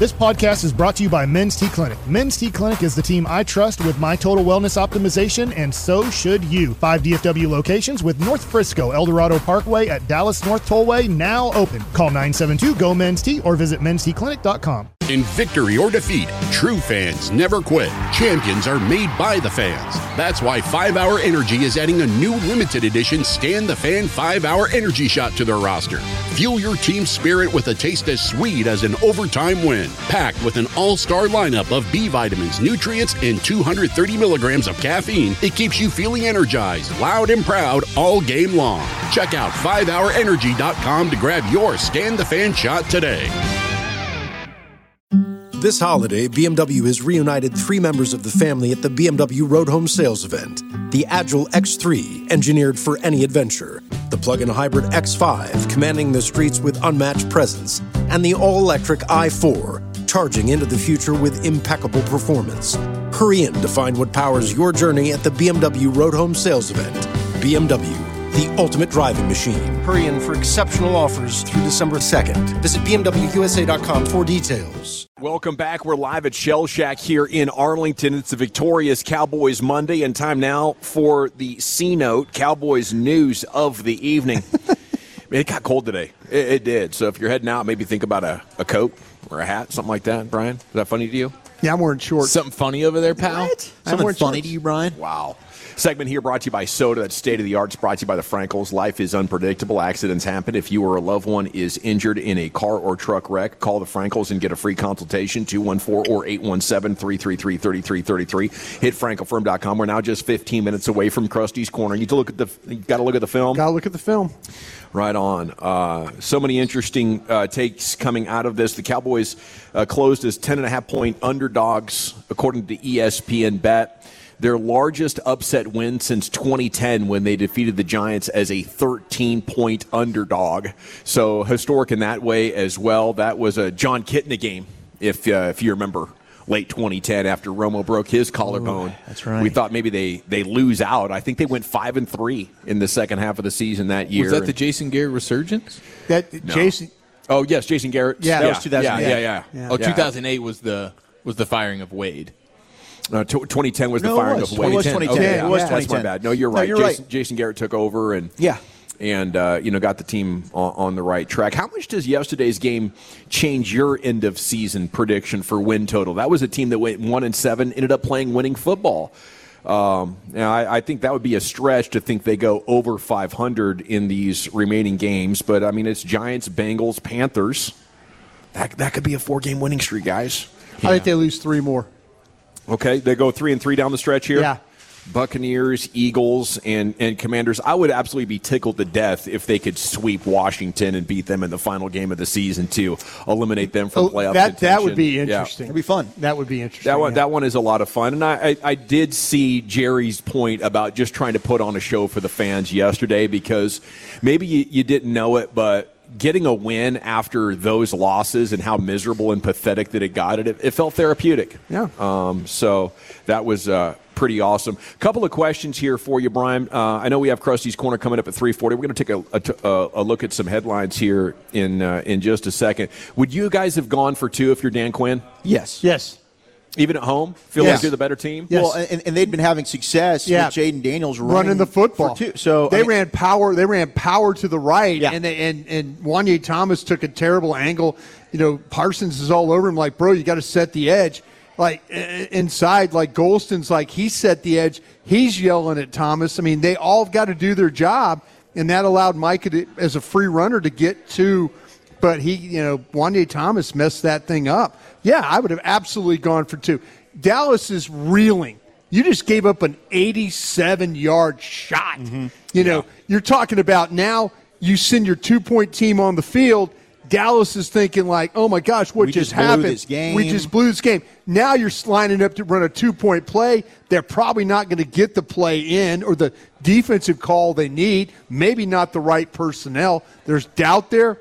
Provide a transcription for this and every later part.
This podcast is brought to you by Men's T Clinic. Men's T Clinic is the team I trust with my total wellness optimization, and so should you. 5 DFW locations with North Frisco, Eldorado Parkway at Dallas North Tollway now open. Call 972-GO-MEN'S-T or visit mensteclinic.com. In victory or defeat, true fans never quit. Champions are made by the fans. That's why 5-Hour Energy is adding a new limited edition Stan the Fan 5-Hour Energy Shot to their roster. Fuel your team's spirit with a taste as sweet as an overtime win. Packed with an all-star lineup of B vitamins, nutrients, and 230 milligrams of caffeine, it keeps you feeling energized, loud, and proud all game long. Check out 5hourenergy.com to grab your Stan the Fan shot today. This holiday, BMW has reunited 3 members of the family at the BMW Road Home Sales event. The Agile X3, engineered for any adventure. The plug-in hybrid X5, commanding the streets with unmatched presence. And the all-electric i4, charging into the future with impeccable performance. Hurry in to find what powers your journey at the BMW Road Home Sales event. BMW, the ultimate driving machine. Hurry in for exceptional offers through December 2nd. Visit BMWUSA.com for details. Welcome back. We're live at Shell Shack here in Arlington. It's a victorious Cowboys Monday, and time now for the C-Note, Cowboys news of the evening. It got cold today. It did. So if you're heading out, maybe think about a coat or a hat, something like that. Brian, is that funny to you? Yeah, I'm wearing shorts. Something funny over there, pal? What? Something funny to you, Brian? Wow. Segment here brought to you by Soda. That's state-of-the-art. It's brought to you by the Frankels. Life is unpredictable. Accidents happen. If you or a loved one is injured in a car or truck wreck, call the Frankels and get a free consultation, 214 or 817-333-3333. Hit frankelfirm.com. We're now just 15 minutes away from Krusty's Corner. You got to look at the film. Got to look at the film. Right on. So many interesting takes coming out of this. The Cowboys closed as 10.5-point underdogs, according to ESPN Bet. Their largest upset win since 2010 when they defeated the Giants as a 13-point underdog. So historic in that way as well. That was a John Kitna game, if you remember, late 2010 after Romo broke his collarbone. Ooh, that's right. We thought maybe they lose out. I think they went 5-3 in the second half of the season that year. Was that the Jason Garrett resurgence? No. Jason. Oh, yes, Jason Garrett. Yeah. That was 2008. Yeah. Oh, 2008 was the firing of Wade. 2010 was the firing of Wade. It was 2010. Okay, It was that's 2010. my bad. No, you're right. Jason Garrett took over and got the team on the right track. How much does yesterday's game change your end of season prediction for win total? That was a team that went 1-7, ended up playing winning football. I think that would be a stretch to think they go over 500 in these remaining games. But I mean, it's Giants, Bengals, Panthers. That could be a 4-game winning streak, guys. I think they lose 3 more. Okay, they go 3-3 down the stretch here. Yeah. Buccaneers, Eagles, and Commanders. I would absolutely be tickled to death if they could sweep Washington and beat them in the final game of the season to eliminate them from playoff contention. That would be interesting. It'd be fun. That would be interesting. That one is a lot of fun. And I did see Jerry's point about just trying to put on a show for the fans yesterday, because maybe you didn't know it, but getting a win after those losses and how miserable and pathetic that it got, it felt therapeutic. Yeah. So that was pretty awesome. Couple of questions here for you, Brian. I know we have Krusty's Corner coming up at 3:40. We're going to take a look at some headlines here in just a second. Would you guys have gone for 2 if you're Dan Quinn? Yes. Yes. Even at home? Feel like you're the better team? Yes. Well, and they'd been having success with Jaden Daniels running the football. For 2. So they ran power. They ran power to the right, Yeah. and Wanye Thomas took a terrible angle. Parsons is all over him. Like, bro, you got to set the edge. Like inside, like Golston's like he set the edge. He's yelling at Thomas. I mean, they all got to do their job, and that allowed Micah as a free runner to get to. But Wanye Thomas messed that thing up. Yeah, I would have absolutely gone for 2. Dallas is reeling. You just gave up an 87-yard shot. Mm-hmm. You're talking about now you send your 2-point team on the field. Dallas is thinking like, oh, my gosh, what just happened? We just blew this game. Now you're lining up to run a 2-point play. They're probably not going to get the play in or the defensive call they need, maybe not the right personnel. There's doubt there.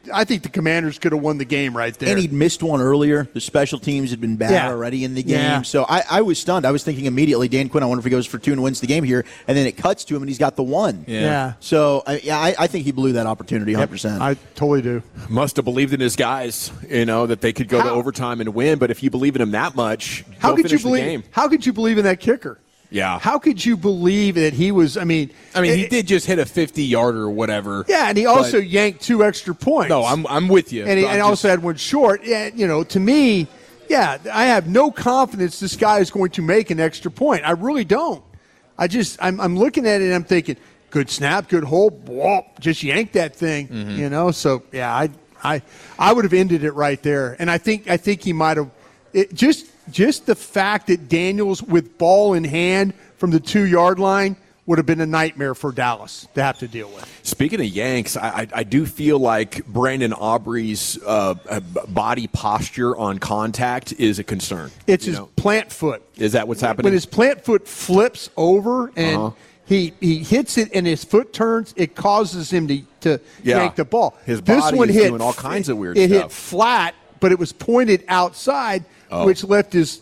I think the Commanders could have won the game right there. And he'd missed one earlier. The special teams had been bad already in the game. Yeah. So I was stunned. I was thinking immediately, Dan Quinn, I wonder if he goes for 2 and wins the game here. And then it cuts to him, and he's got the 1. Yeah. So, I think he blew that opportunity 100%. I totally do. Must have believed in his guys, that they could go to overtime and win. But if you believe in him that much, how could you the believe? game. How could you believe in that kicker? Yeah. How could you believe that he was? He did just hit a 50-yarder or whatever. Yeah, and he also yanked 2 extra points. No, I'm with you. And he also had one short. Yeah, to me, I have no confidence this guy is going to make an extra point. I really don't. I'm looking at it and I'm thinking, good snap, good hold, just yank that thing. Mm-hmm. So yeah, I would have ended it right there. And I think he might have just the fact that Daniels with ball in hand from the 2-yard line would have been a nightmare for Dallas to have to deal with. Speaking of yanks, I do feel like Brandon Aubrey's body posture on contact is a concern. It's his plant foot. Is that what's happening? When his plant foot flips over and he hits it and his foot turns, it causes him to yank the ball. His body is doing all kinds of weird stuff. It hit flat, but it was pointed outside, which left his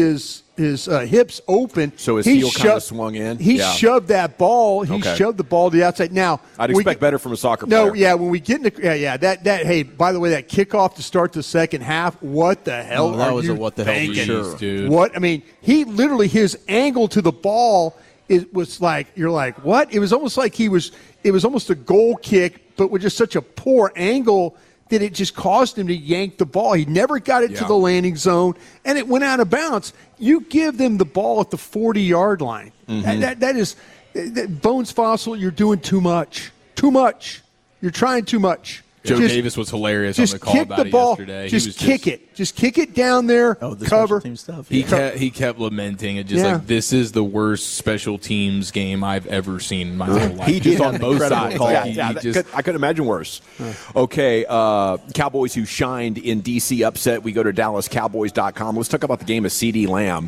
hips open. So his heel kind of swung in? He shoved that ball. He shoved the ball to the outside. Now, I'd expect better from a soccer player. No, yeah, when we get into hey, by the way, that kickoff to start the second half, what the hell that are was you a what the thinking? hell sure. Dude. What? He literally, his angle to the ball, it was like, you're like, what? It was almost like it was almost a goal kick, but with just such a poor angle that it just caused him to yank the ball. He never got it to the landing zone, and it went out of bounds. You give them the ball at the 40-yard line. That is Bones Fossil, you're doing too much. Too much. You're trying too much. Joe Davis was hilarious on the call about it yesterday. Just kick it. Just kick it down there. Oh, the cover. special team stuff. He kept lamenting it, like, this is the worst special teams game I've ever seen in my whole life. He just on both sides. I couldn't imagine worse. Okay, Cowboys who shined in D.C. upset. We go to DallasCowboys.com. Let's talk about the game of CeeDee Lamb.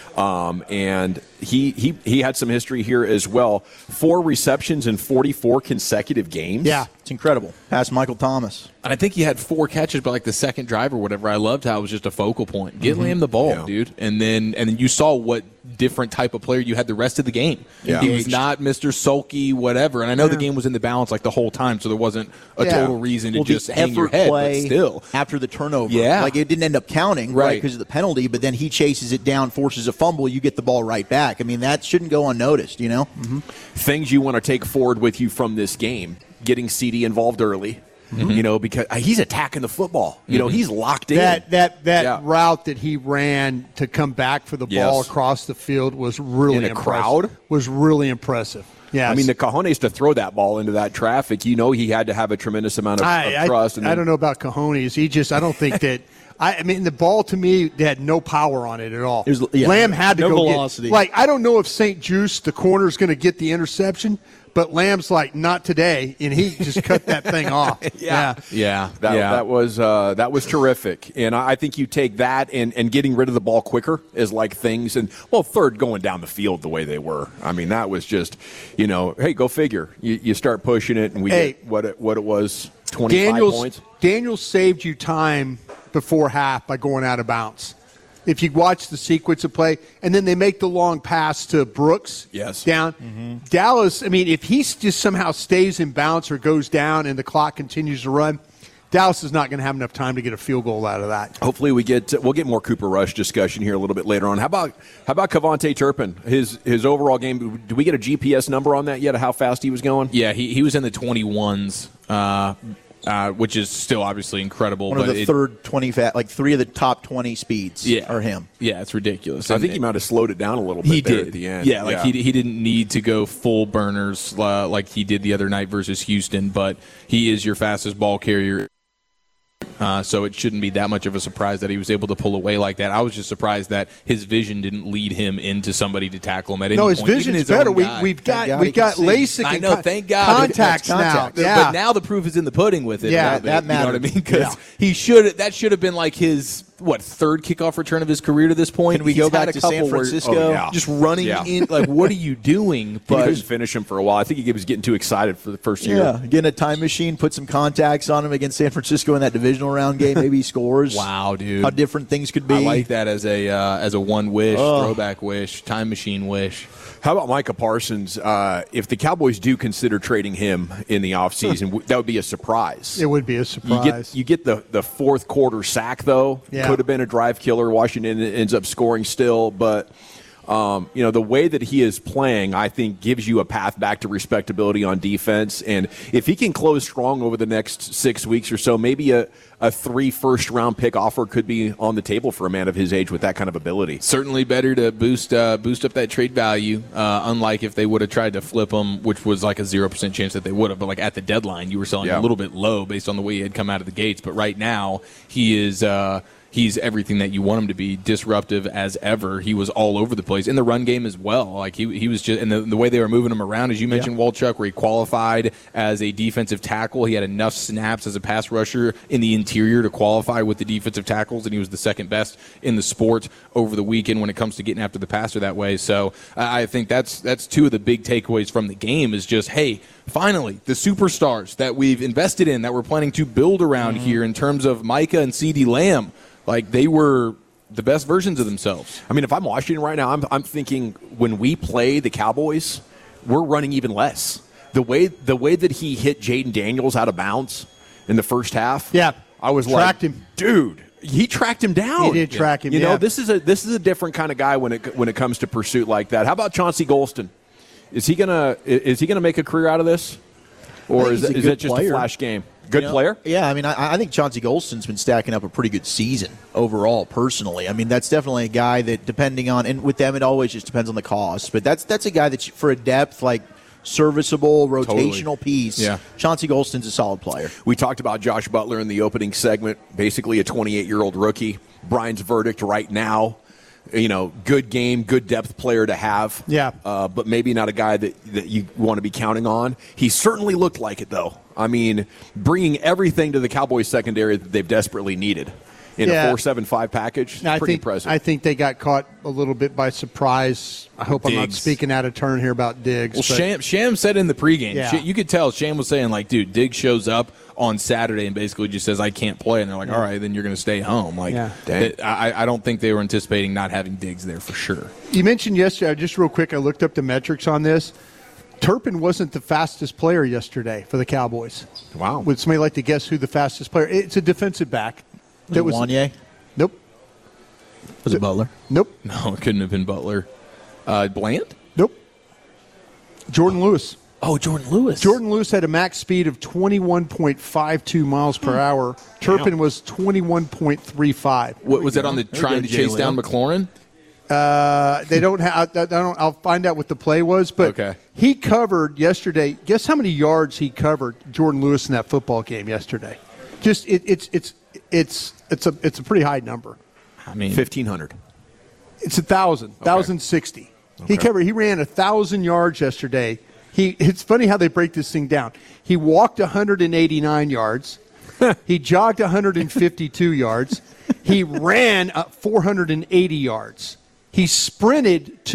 And he had some history here as well. 4 receptions in 44 consecutive games. Yeah, it's incredible. Past Michael Thomas. And I think he had 4 catches, but like the second drive or whatever, I loved how it was just a focal point. Get Lamb the ball, dude. And then you saw what different type of player you had the rest of the game. Yeah. He was not Mr. Sulky, whatever. And I know the game was in the balance like the whole time, so there wasn't a total reason to just hang your head. But still, after the turnover, like it didn't end up counting, right, because of the penalty. But then he chases it down, forces a fumble. You get the ball right back. That shouldn't go unnoticed. Things you want to take forward with you from this game: getting CeeDee involved early. Because he's attacking the football. He's locked in. That route that he ran to come back for the ball across the field was really in a impressive. Crowd was really impressive. Yeah, the cojones to throw that ball into that traffic. He had to have a tremendous amount of trust. I don't know about cojones. I don't think that. The ball to me had no power on it at all. Lamb had to go velocity. I don't know if St. Juice, the corner, is going to get the interception, but Lamb's like, not today, and he just cut that thing off. That was terrific, and I think you take that and getting rid of the ball quicker is like things, and third going down the field the way they were. That was just, hey, go figure. You start pushing it, and we get what it was, 25 points. Daniels saved you time before half by going out of bounds. If you watch the sequence of play, and then they make the long pass to Brooks down. Dallas, if he just somehow stays in bounds or goes down and the clock continues to run, Dallas is not going to have enough time to get a field goal out of that. Hopefully we'll get more Cooper Rush discussion here a little bit later on. How about Kevontae Turpin? His overall game, do we get a GPS number on that yet of how fast he was going? Yeah, he was in the 21s. Which is still obviously incredible. One of the third 20, 3 of the top 20 speeds are him. Yeah, it's ridiculous. I think he might have slowed it down a little bit there at the end. Yeah, he didn't need to go full burners like he did the other night versus Houston, but he is your fastest ball carrier. So it shouldn't be that much of a surprise that he was able to pull away like that. I was just surprised that his vision didn't lead him into somebody to tackle him at any point. No, his vision is better. We've got LASIK. I know, thank God. Contacts now. Yeah. But now the proof is in the pudding with it. Yeah, that matters. You know what I mean? Because that should have been like his third kickoff return of his career to this point. Can we go back to San Francisco? Just running in, like, what are you doing? But he couldn't finish him for a while. I think he was getting too excited for the first year. Yeah, getting a time machine, put some contacts on him against San Francisco in that divisional round game. Maybe he scores. Wow, dude. How different things could be. I like that as a one wish, throwback wish, time machine wish. How about Micah Parsons? If the Cowboys do consider trading him in the offseason, that would be a surprise. It would be a surprise. You get the fourth quarter sack, though. Yeah. Could have been a drive killer. Washington ends up scoring still. But, the way that he is playing, I think, gives you a path back to respectability on defense. And if he can close strong over the next 6 weeks or so, maybe a 3 first-round pick offer could be on the table for a man of his age with that kind of ability. Certainly better to boost up that trade value, unlike if they would have tried to flip him, which was like a 0% chance that they would have. But like at the deadline, you were selling a little bit low based on the way he had come out of the gates. But right now, he is he's everything that you want him to be, disruptive as ever. He was all over the place in the run game as well. Like he was just, and the way they were moving him around, as you mentioned, Walchuk, where he qualified as a defensive tackle. He had enough snaps as a pass rusher in the interior to qualify with the defensive tackles, and he was the second best in the sport over the weekend when it comes to getting after the passer that way. So I think that's two of the big takeaways from the game is just, hey, finally, the superstars that we've invested in, that we're planning to build around here in terms of Micah and CeeDee Lamb, like they were the best versions of themselves. I mean, if I'm Washington right now, I'm thinking when we play the Cowboys, we're running even less. The way that he hit Jaden Daniels out of bounds in the first half, I was tracked him, dude. He tracked him down. He did track him. You know, this is a different kind of guy when it comes to pursuit like that. How about Chauncey Golston? Is he gonna make a career out of this, or is it just a flash game? Good player? Yeah, I mean, I think Chauncey Golston's been stacking up a pretty good season overall, personally. I mean, that's definitely a guy that, depending on, and with them, it always just depends on the cost, but that's a guy that, for a depth, like, serviceable, rotational piece, Chauncey Golston's a solid player. We talked about Josh Butler in the opening segment, basically a 28-year-old rookie. Brian's verdict right now, good game, good depth player to have. Yeah. But maybe not a guy that you want to be counting on. He certainly looked like it, though. I mean, bringing everything to the Cowboys secondary that they've desperately needed in a 4-7-5 package. Pretty impressive. I think they got caught a little bit by surprise. I hope I'm not speaking out of turn here about Diggs. Well, Sham said in the pregame, you could tell Sham was saying, like, dude, Diggs shows up on Saturday and basically just says, I can't play. And they're like, all right, then you're going to stay home. Like, I don't think they were anticipating not having Diggs there for sure. You mentioned yesterday, just real quick, I looked up the metrics on this. Turpin wasn't the fastest player yesterday for the Cowboys. Wow. Would somebody like to guess who the fastest player? It's a defensive back. Was it Wanye? Nope. Was it Butler? Nope. No, it couldn't have been Butler. Bland? Nope. Jordan Lewis. Oh, Jordan Lewis. Jordan Lewis had a max speed of 21.52 miles per hour. Turpin was 21.35. What was that on the trying to chase down McLaurin? They don't have. I'll find out what the play was, but he covered yesterday. Guess how many yards he covered, Jordan Lewis, in that football game yesterday? Just it's a pretty high number. I mean, 1,500. It's 1,000, 1,060. He ran 1,000 yards yesterday. It's funny how they break this thing down. He walked 189 yards. He jogged 152 yards. He ran 480 yards. He sprinted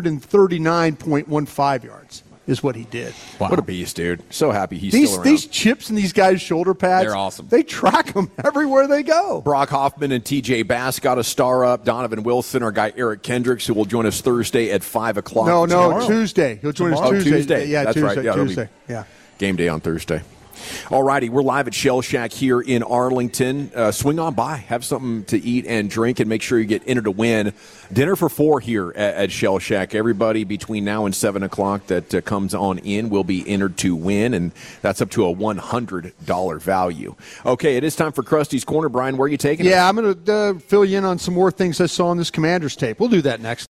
239.15 yards is what he did. Wow. What a beast, dude. So happy he's still around. These chips in these guys' shoulder pads, they're awesome. They track them everywhere they go. Brock Hoffman and TJ Bass got a star up. Donovan Wilson, our guy Eric Kendricks, who will join us Thursday at 5 o'clock. No, Tuesday. He'll join us Tuesday. Yeah, that's Tuesday. Right. Yeah, Tuesday. Yeah. Game day on Thursday. All righty, we're live at Shell Shack here in Arlington. Swing on by, have something to eat and drink, and make sure you get entered to win dinner for 4 here at Shell Shack. Everybody between now and 7 o'clock that comes on in will be entered to win, and that's up to a $100 value. Okay, it is time for Krusty's Corner. Brian, where are you taking it? Yeah, I'm going to fill you in on some more things I saw on this Commanders tape. We'll do that next.